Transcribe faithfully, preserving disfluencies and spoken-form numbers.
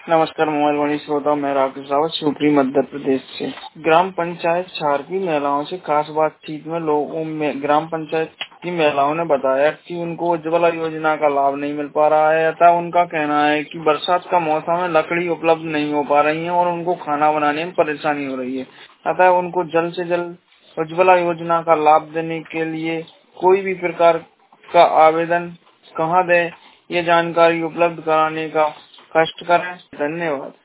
नमस्कार मोबाइल वाणी श्रोता, मैं राकेश रावत शिवपुरी मध्य प्रदेश से। ग्राम पंचायत छार की महिलाओं से खास बातचीत में लोगों में ग्राम पंचायत की महिलाओं ने बताया कि उनको उज्ज्वला योजना का लाभ नहीं मिल पा रहा है। अतः उनका कहना है कि बरसात का मौसम है, लकड़ी उपलब्ध नहीं हो पा रही है और उनको खाना बनाने में परेशानी हो रही है। अतः उनको जल्द से जल्द उज्ज्वला योजना का लाभ देने के लिए कोई भी प्रकार का आवेदन कहाँ दे, ये जानकारी उपलब्ध कराने का कष्ट करें। धन्यवाद।